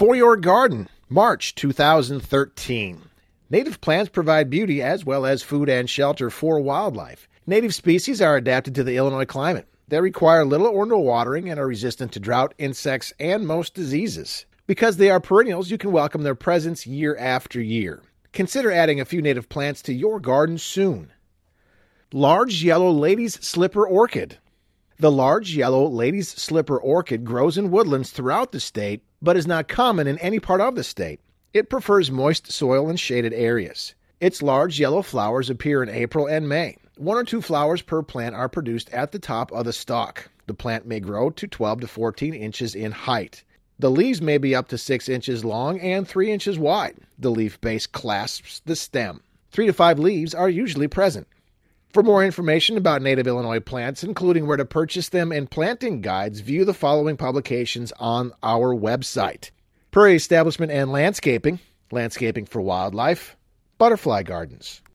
For Your Garden, March 2013. Native plants provide beauty as well as food and shelter for wildlife. Native species are adapted to the Illinois climate. They require little or no watering and are resistant to drought, insects, and most diseases. Because they are perennials, you can welcome their presence year after year. Consider adding a few native plants to your garden soon. Large Yellow Lady's Slipper Orchid. The large yellow lady's slipper orchid grows in woodlands throughout the state, but is not common in any part of the state. It prefers moist soil and shaded areas. Its large yellow flowers appear in April and May. 1 or 2 flowers per plant are produced at the top of the stalk. The plant may grow to 12 to 14 inches in height. The leaves may be up to 6 inches long and 3 inches wide. The leaf base clasps the stem. 3 to 5 leaves are usually present. For more information about native Illinois plants, including where to purchase them and planting guides, view the following publications on our website: Prairie Establishment and Landscaping, Landscaping for Wildlife, Butterfly Gardens.